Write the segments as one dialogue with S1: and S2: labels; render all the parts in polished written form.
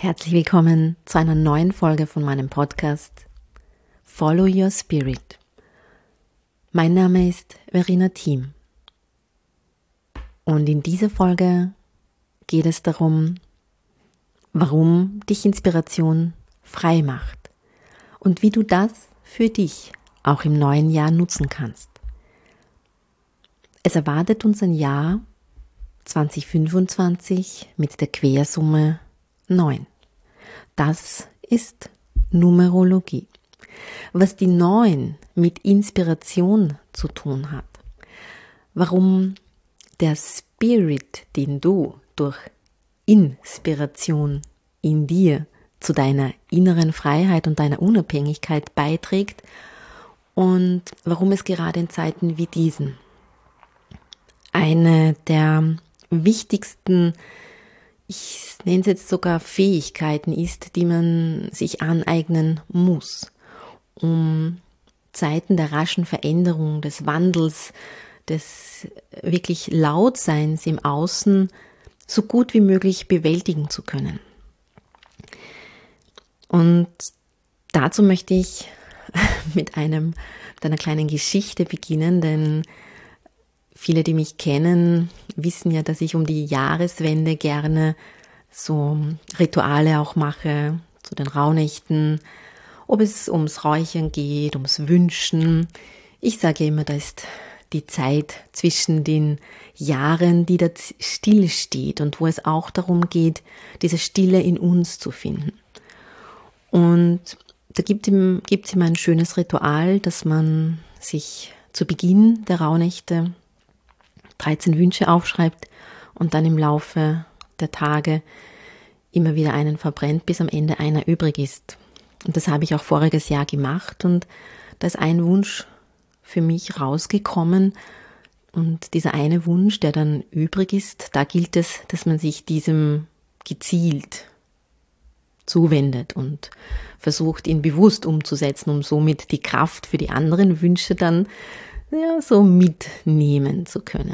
S1: Herzlich willkommen zu einer neuen Folge von meinem Podcast Follow Your Spirit. Mein Name ist Verena Thiem und in dieser Folge geht es darum, warum dich Inspiration frei macht und wie du das für dich auch im neuen Jahr nutzen kannst. Es erwartet uns ein Jahr 2025 mit der Quersumme 9. Das ist Numerologie. Was die 9 mit Inspiration zu tun hat, warum der Spirit, den du durch Inspiration in dir zu deiner inneren Freiheit und deiner Unabhängigkeit beiträgt und warum es gerade in Zeiten wie diesen eine der wichtigsten, ich nenne es jetzt sogar Fähigkeiten ist, die man sich aneignen muss, um Zeiten der raschen Veränderung, des Wandels, des wirklich Lautseins im Außen so gut wie möglich bewältigen zu können. Und dazu möchte ich mit einer kleinen Geschichte beginnen, denn viele, die mich kennen, wissen ja, dass ich um die Jahreswende gerne so Rituale auch mache, zu den Rauhnächten, ob es ums Räuchern geht, ums Wünschen. Ich sage immer, da ist die Zeit zwischen den Jahren, die da still steht und wo es auch darum geht, diese Stille in uns zu finden. Und da gibt es immer ein schönes Ritual, dass man sich zu Beginn der Rauhnächte 13 Wünsche aufschreibt und dann im Laufe der Tage immer wieder einen verbrennt, bis am Ende einer übrig ist. Und das habe ich auch voriges Jahr gemacht und da ist ein Wunsch für mich rausgekommen und dieser eine Wunsch, der dann übrig ist, da gilt es, dass man sich diesem gezielt zuwendet und versucht, ihn bewusst umzusetzen, um somit die Kraft für die anderen Wünsche dann so mitnehmen zu können.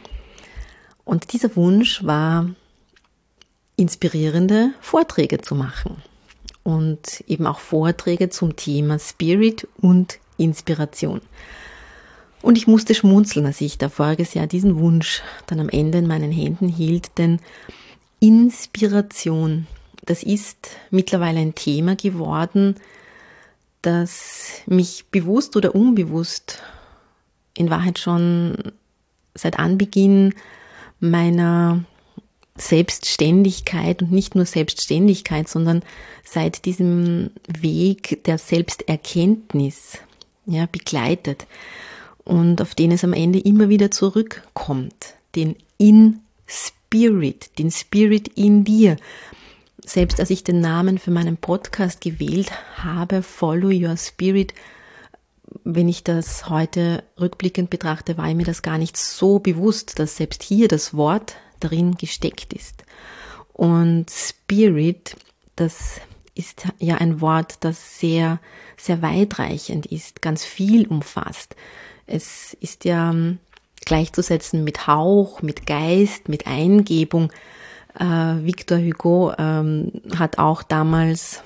S1: Und dieser Wunsch war, inspirierende Vorträge zu machen und eben auch Vorträge zum Thema Spirit und Inspiration. Und ich musste schmunzeln, als ich da voriges Jahr diesen Wunsch dann am Ende in meinen Händen hielt, denn Inspiration, das ist mittlerweile ein Thema geworden, das mich bewusst oder unbewusst in Wahrheit schon seit Anbeginn meiner Selbstständigkeit und nicht nur Selbstständigkeit, sondern seit diesem Weg der Selbsterkenntnis begleitet und auf den es am Ende immer wieder zurückkommt, den Spirit in dir. Selbst als ich den Namen für meinen Podcast gewählt habe, Follow Your Spirit, wenn ich das heute rückblickend betrachte, war mir das gar nicht so bewusst, dass selbst hier das Wort darin gesteckt ist. Und Spirit, das ist ja ein Wort, das sehr, sehr weitreichend ist, ganz viel umfasst. Es ist ja gleichzusetzen mit Hauch, mit Geist, mit Eingebung. Victor Hugo hat auch damals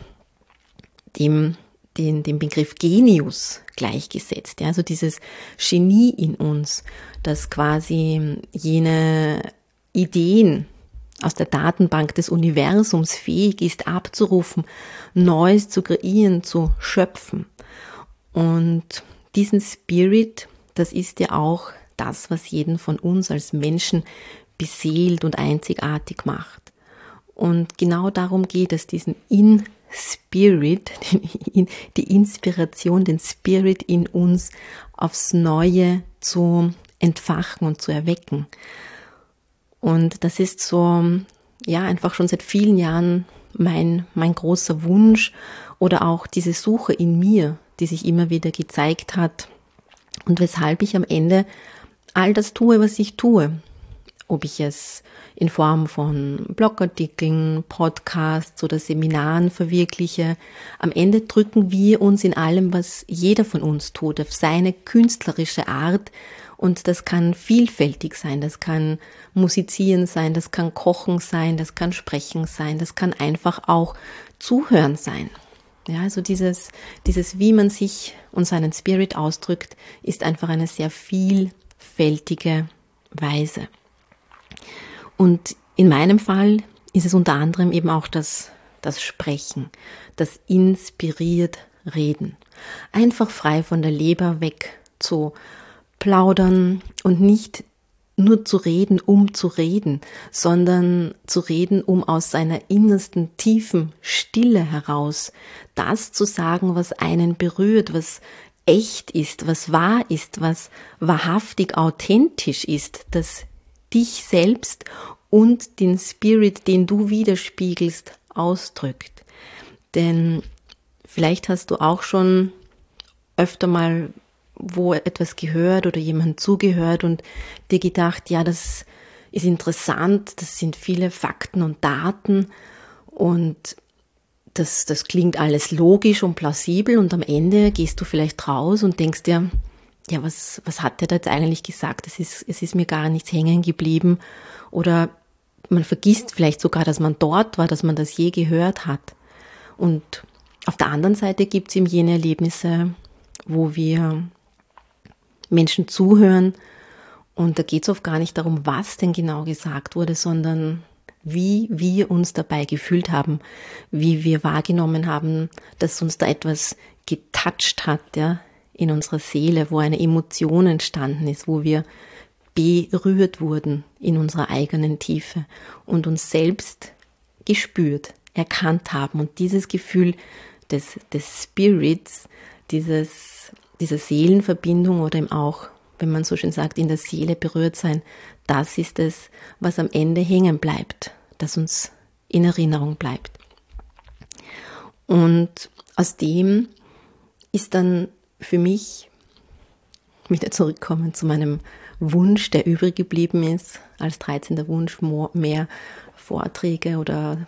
S1: den Begriff Genius gleichgesetzt. Also dieses Genie in uns, das quasi jene Ideen aus der Datenbank des Universums fähig ist, abzurufen, Neues zu kreieren, zu schöpfen. Und diesen Spirit, das ist ja auch das, was jeden von uns als Menschen beseelt und einzigartig macht. Und genau darum geht es, diesen Spirit, die Inspiration, den Spirit in uns aufs Neue zu entfachen und zu erwecken. Und das ist so, einfach schon seit vielen Jahren mein großer Wunsch oder auch diese Suche in mir, die sich immer wieder gezeigt hat und weshalb ich am Ende all das tue, was ich tue. Ob ich es in Form von Blogartikeln, Podcasts oder Seminaren verwirkliche. Am Ende drücken wir uns in allem, was jeder von uns tut, auf seine künstlerische Art Und das kann vielfältig sein, das kann Musizieren sein, das kann Kochen sein, das kann Sprechen sein, das kann einfach auch Zuhören sein. Ja, also dieses, wie man sich und seinen Spirit ausdrückt, ist einfach eine sehr vielfältige Weise. Und in meinem Fall ist es unter anderem eben auch das Sprechen, das inspiriert Reden. Einfach frei von der Leber weg zu plaudern und nicht nur zu reden, um zu reden, sondern zu reden, um aus seiner innersten, tiefen Stille heraus das zu sagen, was einen berührt, was echt ist, was wahr ist, was wahrhaftig authentisch ist, das dich selbst und den Spirit, den du widerspiegelst, ausdrückt. Denn vielleicht hast du auch schon öfter mal wo etwas gehört oder jemand zugehört und dir gedacht, ja, das ist interessant, das sind viele Fakten und Daten und das klingt alles logisch und plausibel und am Ende gehst du vielleicht raus und denkst dir, ja, was hat der da jetzt eigentlich gesagt? Es ist mir gar nichts hängen geblieben oder man vergisst vielleicht sogar, dass man dort war, dass man das je gehört hat. Und auf der anderen Seite gibt es eben jene Erlebnisse, wo wir Menschen zuhören und da geht es oft gar nicht darum, was denn genau gesagt wurde, sondern wie wir uns dabei gefühlt haben, wie wir wahrgenommen haben, dass uns da etwas getoucht hat, ja, in unserer Seele, wo eine Emotion entstanden ist, wo wir berührt wurden in unserer eigenen Tiefe und uns selbst gespürt, erkannt haben. Und dieses Gefühl des Spirits, dieser Seelenverbindung oder eben auch, wenn man so schön sagt, in der Seele berührt sein, das ist es, was am Ende hängen bleibt, das uns in Erinnerung bleibt. Und aus dem ist dann für mich, wieder zurückkommen zu meinem Wunsch, der übrig geblieben ist, als 13. Wunsch, mehr Vorträge oder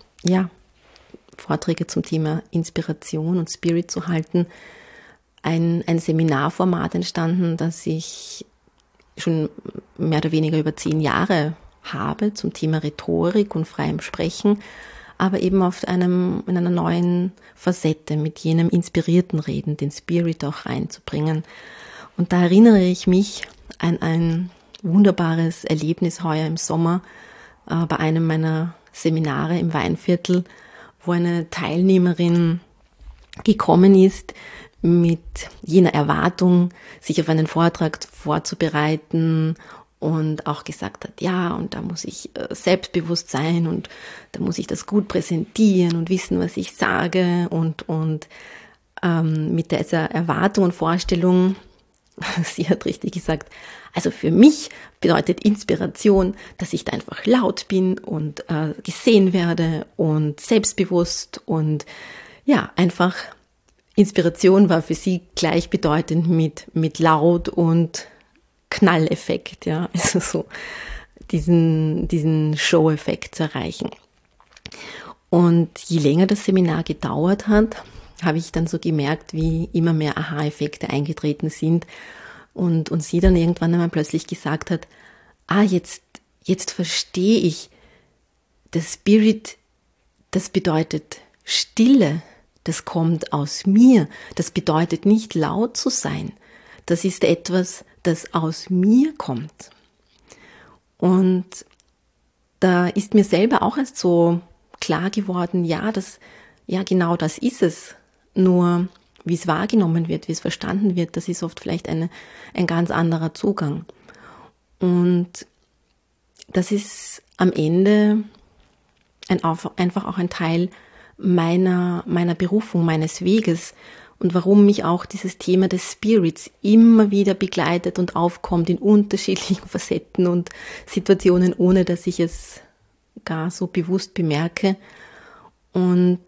S1: Vorträge zum Thema Inspiration und Spirit zu halten, ein Seminarformat entstanden, das ich schon mehr oder weniger über 10 Jahre habe zum Thema Rhetorik und freiem Sprechen, aber eben in einer neuen Facette mit jenem inspirierten Reden, den Spirit auch reinzubringen. Und da erinnere ich mich an ein wunderbares Erlebnis heuer im Sommer bei einem meiner Seminare im Weinviertel, wo eine Teilnehmerin gekommen ist mit jener Erwartung, sich auf einen Vortrag vorzubereiten und auch gesagt hat, ja, und da muss ich selbstbewusst sein und da muss ich das gut präsentieren und wissen, was ich sage und mit dieser Erwartung und Vorstellung, sie hat richtig gesagt, also für mich bedeutet Inspiration, dass ich da einfach laut bin und gesehen werde und selbstbewusst und ja, einfach Inspiration war für sie gleichbedeutend mit laut und Knalleffekt, ja, also so diesen Show-Effekt zu erreichen. Und je länger das Seminar gedauert hat, habe ich dann so gemerkt, wie immer mehr Aha-Effekte eingetreten sind und sie dann irgendwann einmal plötzlich gesagt hat, jetzt verstehe ich, der Spirit, das bedeutet Stille, das kommt aus mir, das bedeutet nicht laut zu sein, das ist etwas, das aus mir kommt. Und da ist mir selber auch erst so klar geworden, ja, genau das ist es. Nur wie es wahrgenommen wird, wie es verstanden wird, das ist oft vielleicht ein ganz anderer Zugang. Und das ist am Ende einfach auch ein Teil meiner Berufung, meines Weges und warum mich auch dieses Thema des Spirits immer wieder begleitet und aufkommt in unterschiedlichen Facetten und Situationen, ohne dass ich es gar so bewusst bemerke. Und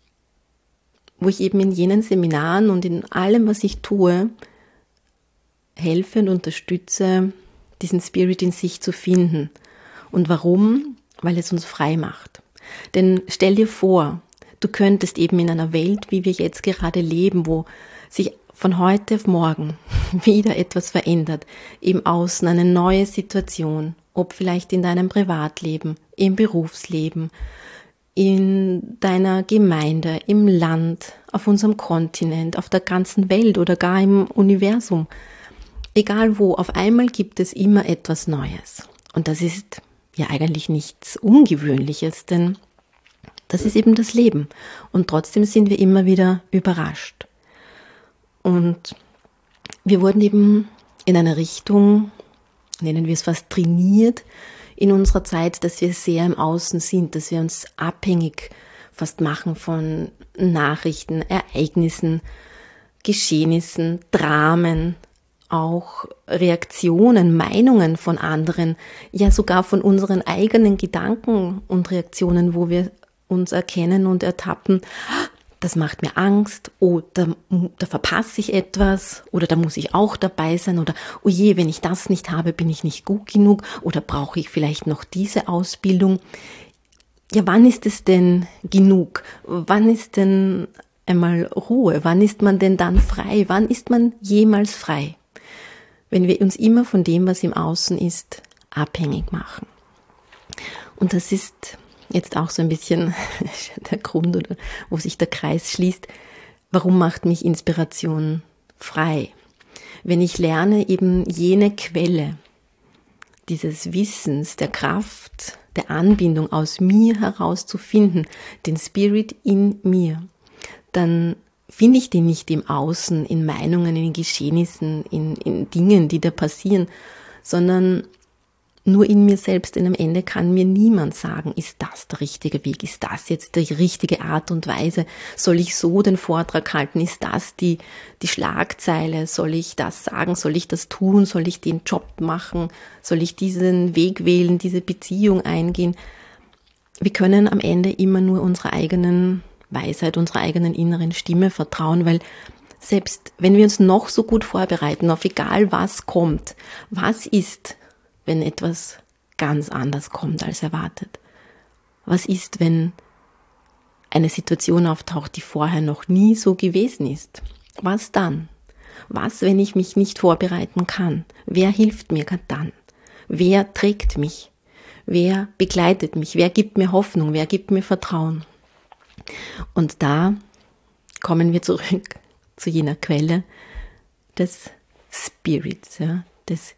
S1: wo ich eben in jenen Seminaren und in allem, was ich tue, helfe und unterstütze, diesen Spirit in sich zu finden. Und warum? Weil es uns frei macht. Denn stell dir vor, du könntest eben in einer Welt, wie wir jetzt gerade leben, wo sich von heute auf morgen wieder etwas verändert, im Außen eine neue Situation, ob vielleicht in deinem Privatleben, im Berufsleben, in deiner Gemeinde, im Land, auf unserem Kontinent, auf der ganzen Welt oder gar im Universum. Egal wo, auf einmal gibt es immer etwas Neues. Und das ist ja eigentlich nichts Ungewöhnliches, denn das ist eben das Leben. Und trotzdem sind wir immer wieder überrascht. Und wir wurden eben in eine Richtung, nennen wir es fast trainiert, in unserer Zeit, dass wir sehr im Außen sind, dass wir uns abhängig fast machen von Nachrichten, Ereignissen, Geschehnissen, Dramen, auch Reaktionen, Meinungen von anderen, ja sogar von unseren eigenen Gedanken und Reaktionen, wo wir uns erkennen und ertappen, das macht mir Angst, oh, da verpasse ich etwas oder da muss ich auch dabei sein oder oh je, wenn ich das nicht habe, bin ich nicht gut genug oder brauche ich vielleicht noch diese Ausbildung. Ja, wann ist es denn genug? Wann ist denn einmal Ruhe? Wann ist man denn dann frei? Wann ist man jemals frei? Wenn wir uns immer von dem, was im Außen ist, abhängig machen. Und das ist jetzt auch so ein bisschen der Grund, oder wo sich der Kreis schließt. Warum macht mich Inspiration frei? Wenn ich lerne, eben jene Quelle dieses Wissens, der Kraft, der Anbindung aus mir heraus zu finden, den Spirit in mir, dann finde ich den nicht im Außen, in Meinungen, in Geschehnissen, in Dingen, die da passieren, sondern nur in mir selbst, denn am Ende kann mir niemand sagen, ist das der richtige Weg, ist das jetzt die richtige Art und Weise, soll ich so den Vortrag halten, ist das die Schlagzeile, soll ich das sagen, soll ich das tun, soll ich den Job machen, soll ich diesen Weg wählen, diese Beziehung eingehen. Wir können am Ende immer nur unserer eigenen Weisheit, unserer eigenen inneren Stimme vertrauen, weil selbst wenn wir uns noch so gut vorbereiten, auf egal was kommt, was ist, wenn etwas ganz anders kommt als erwartet? Was ist, wenn eine Situation auftaucht, die vorher noch nie so gewesen ist? Was dann? Was, wenn ich mich nicht vorbereiten kann? Wer hilft mir dann? Wer trägt mich? Wer begleitet mich? Wer gibt mir Hoffnung? Wer gibt mir Vertrauen? Und da kommen wir zurück zu jener Quelle des Spirits, ja, des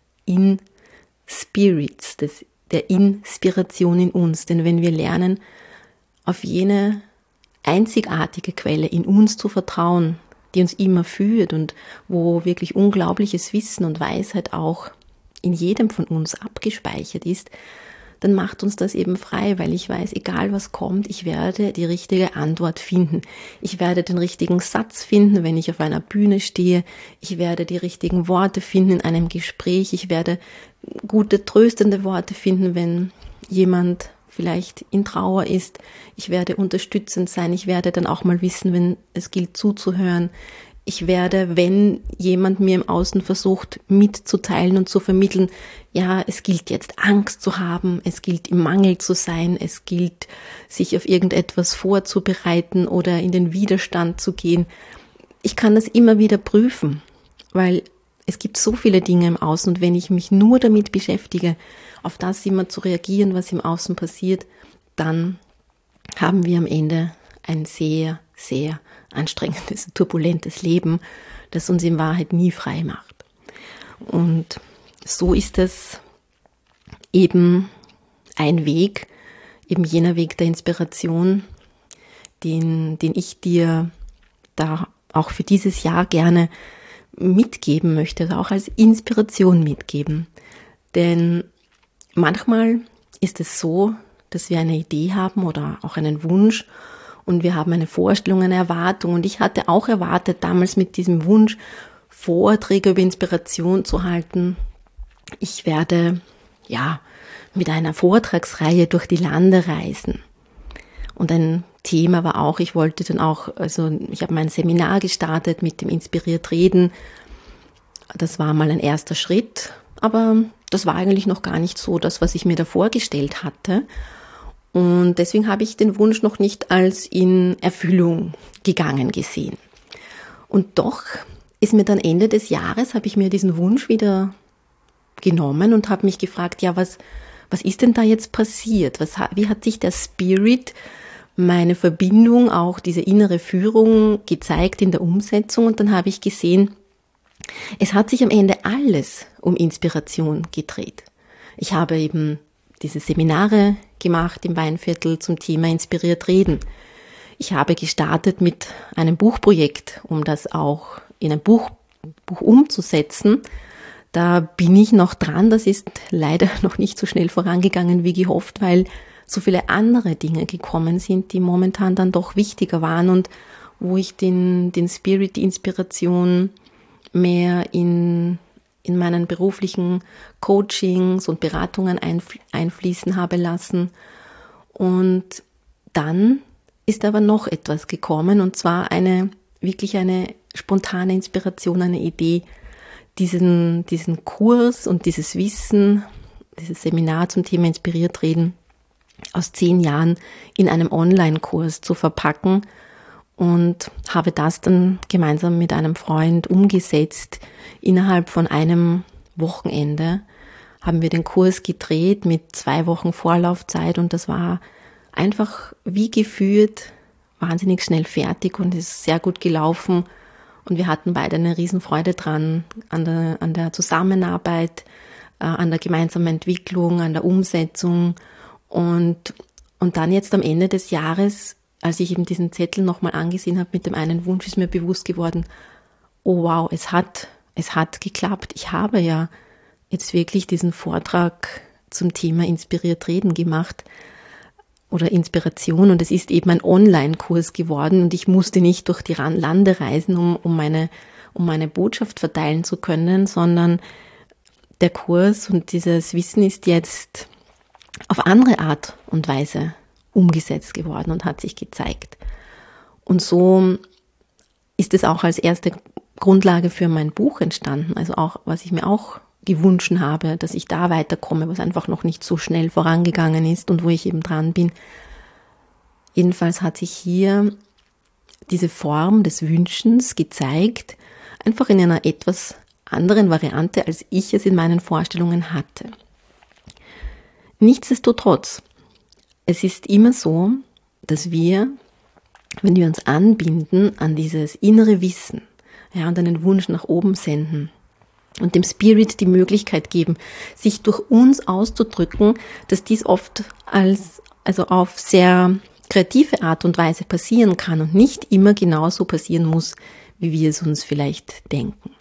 S1: Spirits, der Inspiration in uns. Denn wenn wir lernen, auf jene einzigartige Quelle in uns zu vertrauen, die uns immer führt und wo wirklich unglaubliches Wissen und Weisheit auch in jedem von uns abgespeichert ist, dann macht uns das eben frei, weil ich weiß, egal was kommt, ich werde die richtige Antwort finden. Ich werde den richtigen Satz finden, wenn ich auf einer Bühne stehe. Ich werde die richtigen Worte finden in einem Gespräch. Ich werde gute, tröstende Worte finden, wenn jemand vielleicht in Trauer ist. Ich werde unterstützend sein. Ich werde dann auch mal wissen, wenn es gilt zuzuhören. Ich werde, wenn jemand mir im Außen versucht mitzuteilen und zu vermitteln, ja, es gilt jetzt Angst zu haben, es gilt im Mangel zu sein, es gilt sich auf irgendetwas vorzubereiten oder in den Widerstand zu gehen. Ich kann das immer wieder prüfen, weil es gibt so viele Dinge im Außen und wenn ich mich nur damit beschäftige, auf das immer zu reagieren, was im Außen passiert, dann haben wir am Ende ein sehr, sehr anstrengendes, turbulentes Leben, das uns in Wahrheit nie frei macht. Und so ist es eben ein Weg, eben jener Weg der Inspiration, den ich dir da auch für dieses Jahr gerne mitgeben möchte, also auch als Inspiration mitgeben. Denn manchmal ist es so, dass wir eine Idee haben oder auch einen Wunsch und wir haben eine Vorstellung, eine Erwartung. Und ich hatte auch erwartet, damals mit diesem Wunsch, Vorträge über Inspiration zu halten. Ich werde, ja, mit einer Vortragsreihe durch die Lande reisen. Und ein Thema war auch, ich wollte dann auch, also ich habe mein Seminar gestartet mit dem Inspiriert Reden. Das war mal ein erster Schritt, aber das war eigentlich noch gar nicht so das, was ich mir da vorgestellt hatte. Und deswegen habe ich den Wunsch noch nicht als in Erfüllung gegangen gesehen. Und doch ist mir dann Ende des Jahres, habe ich mir diesen Wunsch wieder genommen und habe mich gefragt, ja, was ist denn da jetzt passiert? Wie hat sich der Spirit, meine Verbindung, auch diese innere Führung gezeigt in der Umsetzung? Und dann habe ich gesehen, es hat sich am Ende alles um Inspiration gedreht. Ich habe eben diese Seminare gemacht im Weinviertel zum Thema Inspiriert Reden. Ich habe gestartet mit einem Buchprojekt, um das auch in ein Buch umzusetzen. Da bin ich noch dran. Das ist leider noch nicht so schnell vorangegangen wie gehofft, weil so viele andere Dinge gekommen sind, die momentan dann doch wichtiger waren und wo ich den Spirit, die Inspiration mehr in meinen beruflichen Coachings und Beratungen einfließen habe lassen. Und dann ist aber noch etwas gekommen, und zwar wirklich eine spontane Inspiration, eine Idee, diesen Kurs und dieses Wissen, dieses Seminar zum Thema Inspiriert Reden aus 10 Jahren in einem Online-Kurs zu verpacken, und habe das dann gemeinsam mit einem Freund umgesetzt. Innerhalb von einem Wochenende haben wir den Kurs gedreht mit 2 Wochen Vorlaufzeit, und das war einfach wie geführt, wahnsinnig schnell fertig und ist sehr gut gelaufen. Und wir hatten beide eine Riesenfreude dran, an der Zusammenarbeit, an der gemeinsamen Entwicklung, an der Umsetzung. Und dann jetzt am Ende des Jahres, als ich eben diesen Zettel nochmal angesehen habe mit dem einen Wunsch, ist mir bewusst geworden, oh wow, es hat geklappt. Ich habe ja jetzt wirklich diesen Vortrag zum Thema Inspiriert Reden gemacht oder Inspiration, und es ist eben ein Online-Kurs geworden, und ich musste nicht durch die Lande reisen, um meine Botschaft verteilen zu können, sondern der Kurs und dieses Wissen ist jetzt auf andere Art und Weise umgesetzt geworden und hat sich gezeigt. Und so ist es auch als erste Grundlage für mein Buch entstanden, also auch, was ich mir auch gewünscht habe, dass ich da weiterkomme, was einfach noch nicht so schnell vorangegangen ist und wo ich eben dran bin. Jedenfalls hat sich hier diese Form des Wünschens gezeigt, einfach in einer etwas anderen Variante, als ich es in meinen Vorstellungen hatte. Nichtsdestotrotz, es ist immer so, dass wir, wenn wir uns anbinden an dieses innere Wissen, ja, und einen Wunsch nach oben senden und dem Spirit die Möglichkeit geben, sich durch uns auszudrücken, dass dies oft also auf sehr kreative Art und Weise passieren kann und nicht immer genauso passieren muss, wie wir es uns vielleicht denken.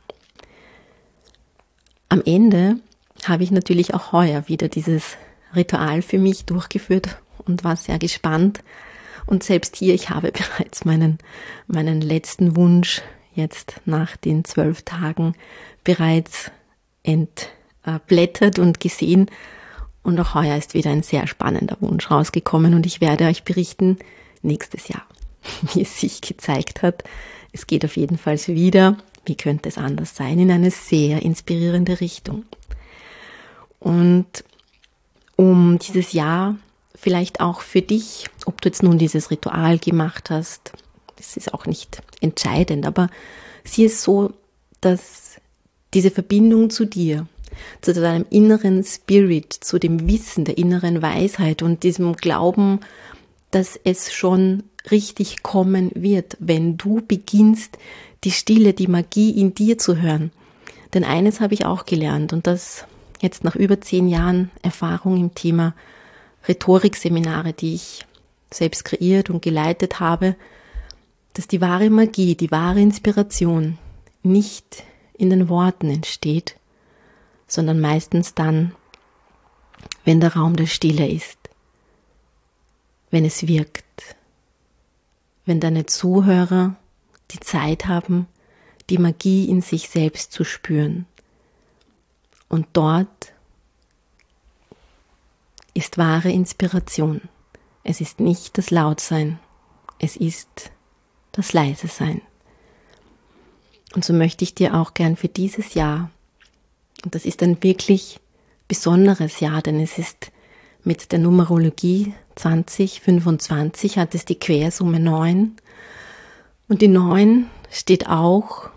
S1: Am Ende habe ich natürlich auch heuer wieder dieses Ritual für mich durchgeführt und war sehr gespannt. Und selbst hier, ich habe bereits meinen letzten Wunsch jetzt nach den 12 Tagen bereits entblättert und gesehen. Und auch heuer ist wieder ein sehr spannender Wunsch rausgekommen, und ich werde euch berichten nächstes Jahr, wie es sich gezeigt hat. Es geht auf jeden Fall wieder, wie könnte es anders sein, in eine sehr inspirierende Richtung. Und um dieses Jahr vielleicht auch für dich, ob du jetzt nun dieses Ritual gemacht hast, das ist auch nicht entscheidend, aber sieh es so, dass diese Verbindung zu dir, zu deinem inneren Spirit, zu dem Wissen der inneren Weisheit und diesem Glauben, dass es schon richtig kommen wird, wenn du beginnst, die Stille, die Magie in dir zu hören. Denn eines habe ich auch gelernt, und das jetzt nach über 10 Jahren Erfahrung im Thema Rhetorikseminare, die ich selbst kreiert und geleitet habe, dass die wahre Magie, die wahre Inspiration nicht in den Worten entsteht, sondern meistens dann, wenn der Raum der Stille ist, wenn es wirkt, wenn deine Zuhörer die Zeit haben, die Magie in sich selbst zu spüren. Und dort ist wahre Inspiration. Es ist nicht das Lautsein, es ist das Leise-Sein. Und so möchte ich dir auch gern für dieses Jahr, und das ist ein wirklich besonderes Jahr, denn es ist mit der Numerologie 2025 hat es die Quersumme 9. Und die 9 steht auch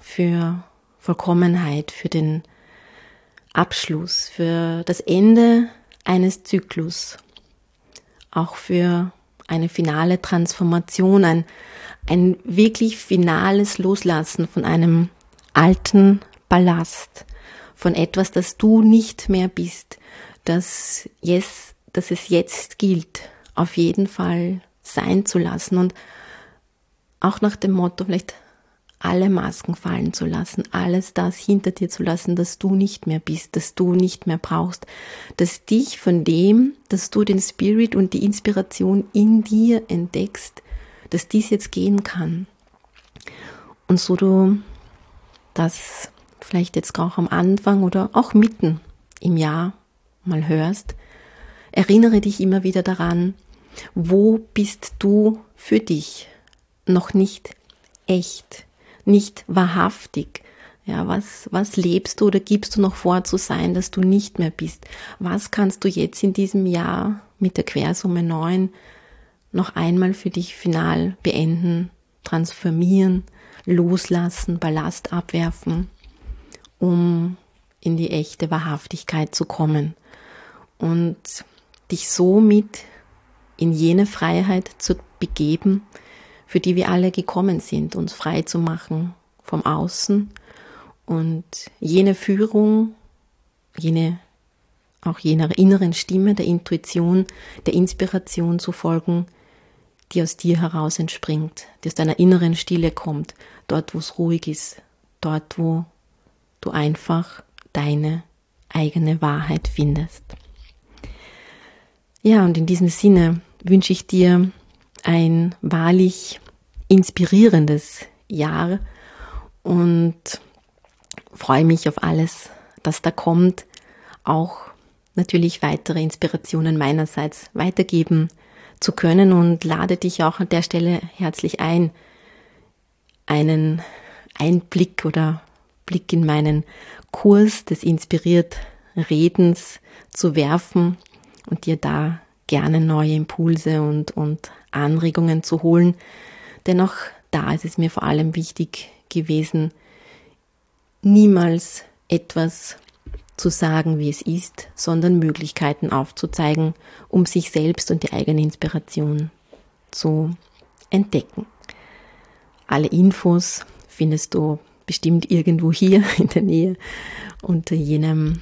S1: für Vollkommenheit, für den Abschluss, für das Ende eines Zyklus, auch für eine finale Transformation, ein wirklich finales Loslassen von einem alten Ballast, von etwas, das du nicht mehr bist, dass es jetzt gilt, auf jeden Fall sein zu lassen und auch nach dem Motto vielleicht alle Masken fallen zu lassen, alles das hinter dir zu lassen, das du nicht mehr bist, das du nicht mehr brauchst, dass dich von dem, dass du den Spirit und die Inspiration in dir entdeckst, dass dies jetzt gehen kann. Und so du das vielleicht jetzt auch am Anfang oder auch mitten im Jahr mal hörst, erinnere dich immer wieder daran, wo bist du für dich noch nicht echt, nicht wahrhaftig. Ja, was lebst du oder gibst du noch vor zu sein, dass du nicht mehr bist? Was kannst du jetzt in diesem Jahr mit der Quersumme 9 noch einmal für dich final beenden, transformieren, loslassen, Ballast abwerfen, um in die echte Wahrhaftigkeit zu kommen und dich somit in jene Freiheit zu begeben, für die wir alle gekommen sind, uns frei zu machen vom Außen und jene Führung, jener inneren Stimme, der Intuition, der Inspiration zu folgen, die aus dir heraus entspringt, die aus deiner inneren Stille kommt, dort wo es ruhig ist, dort wo du einfach deine eigene Wahrheit findest. Ja, und in diesem Sinne wünsche ich dir ein wahrlich inspirierendes Jahr und freue mich auf alles, das da kommt, auch natürlich weitere Inspirationen meinerseits weitergeben zu können und lade dich auch an der Stelle herzlich ein, einen Einblick oder Blick in meinen Kurs des inspiriert Redens zu werfen und dir da gerne neue Impulse und Anregungen zu holen. Denn auch da ist es mir vor allem wichtig gewesen, niemals etwas zu sagen, wie es ist, sondern Möglichkeiten aufzuzeigen, um sich selbst und die eigene Inspiration zu entdecken. Alle Infos findest du bestimmt irgendwo hier in der Nähe unter jenem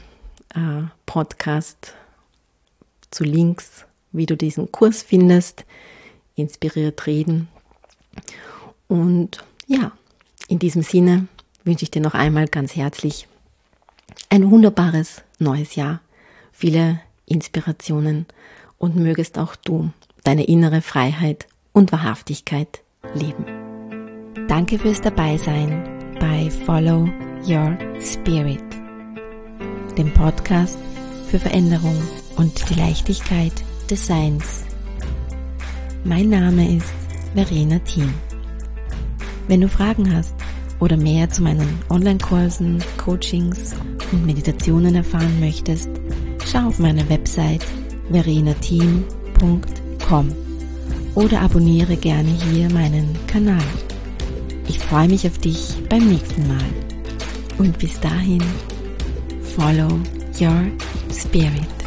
S1: Podcast zu Links, wie du diesen Kurs findest, inspiriert reden. Und ja, in diesem Sinne wünsche ich dir noch einmal ganz herzlich ein wunderbares neues Jahr, viele Inspirationen und mögest auch du deine innere Freiheit und Wahrhaftigkeit leben. Danke fürs Dabeisein bei Follow Your Spirit, dem Podcast für Veränderung und die Leichtigkeit des Seins. Mein Name ist Verena Thiem. Wenn du Fragen hast oder mehr zu meinen Online-Kursen, Coachings und Meditationen erfahren möchtest, schau auf meine Website verenathiem.com oder abonniere gerne hier meinen Kanal. Ich freue mich auf dich beim nächsten Mal. Und bis dahin, follow your spirit.